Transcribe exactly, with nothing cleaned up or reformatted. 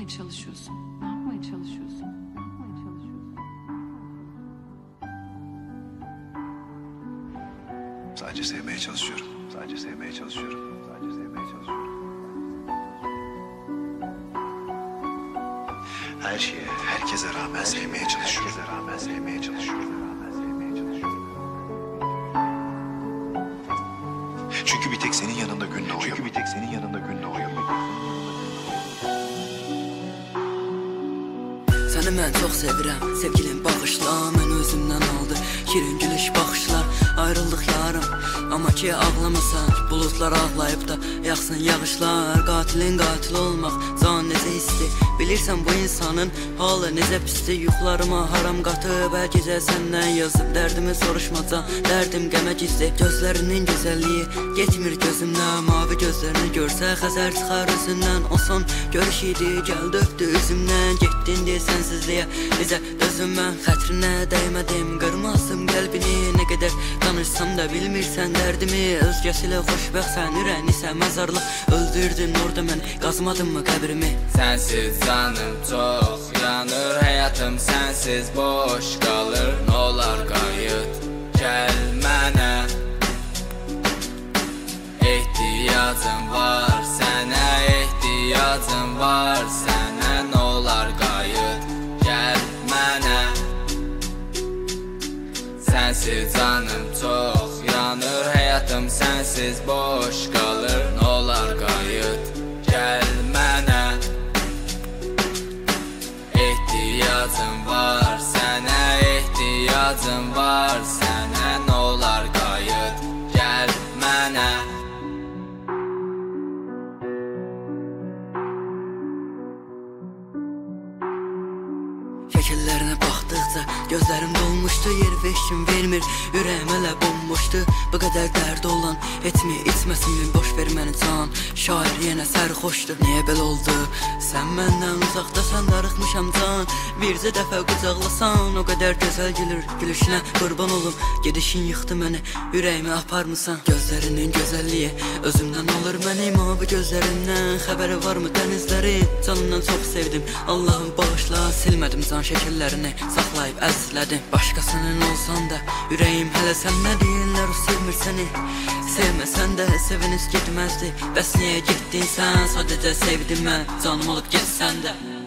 çalışıyorsun? Ne yapmaya çalışıyorsun? Ne yapmaya çalışıyorsun? Sadece sevmeye çalışıyorum. Sadece sevmeye çalışıyorum. Sadece sevmeye çalışıyorum. Her şeye, herkese rağmen sevmeye çalışıyorum. Herkese rağmen sevmeye çalışıyorum. Rağmen sevmeye çalışıyorum. Çünkü bir tek senin yanında gün doğuyor. Çünkü bir tek senin yanında gün doğuyor. Səni mən çox sevirəm, sevgilim bağışla, mən özümdən aldı şirin gülüş baxışlar, ayrıldıq yarım, amma ki ağlamasan, bulutlar ağlayıb da yaxsın yağışlar, qatilin qatil olmaq, can necə hissi, bilirsən bu insanın halı necə pisdir, yuxlarıma haram qatıb, hər gecə səndən yazıb, dərdimi soruşmacan, dərdim qəmə gizli, gözlərinin gözəlliyi, getmir gözümdən, mavi gözlərini görsə, xəzər çıxar özündən, o son görüş idi, gəl döktü üzümdən, getdin deyə sənsizliyə, necə dözüm mən, xətrinə dəymədim, qırmazdım qəlbini, nə qədər danışsam da bilmirsən dərdimi, özgəsi ilə xoşbəxtsən, ürəyini isə məzarlıq, öldürdün orada mən, qazmadım mı qəbrimi? Sənsiz canım çox yanır, həyatım sənsiz boş qalır, nolar qayıt, gəl mənə, ehtiyacım var sənə, ehtiyacım var sənə, nolar qayıt, gəl mənə. Sənsiz canım çox yanır, həyatım sənsiz boş qalır, nolar qayıt, gəl mənə, ehtiyacım var sənə, ehtiyacım var sənə, nolar qayıt, gəl mənə. Şəkillərinə baxdıqca gözlərim dolmuşdu, yer veşim vermir, ürəyim hələ bomboşdu, bu qədər dərd olan etmi, içməsin boş ver məni can, şair yenə sərxoşdur, niyə belə oldu, sən məndən uzaqdasan, darıxmışam can, bircə dəfə qucaqlasan, o qədər gözəl gülür, gülüşünə qurban olum, gedişin yıxdı məni, ürəyimi aparmısan, gözlərinin gözəlliyi, özümdən alır məni, mavi gözlərindən, xəbəri varmı dənizlərin, canımdan çox sevdim, Allahım bağışla, silmədim can şəkillərini, saxlayıb əzizlədim, başqasının olsan da, ürəyim hələ sən nə deyirlər, o sevmir səni, sevməsən də seviniz getməzdi, bəs niyə getdin sən, sadəcə sevdim mən, canım olub getsən də.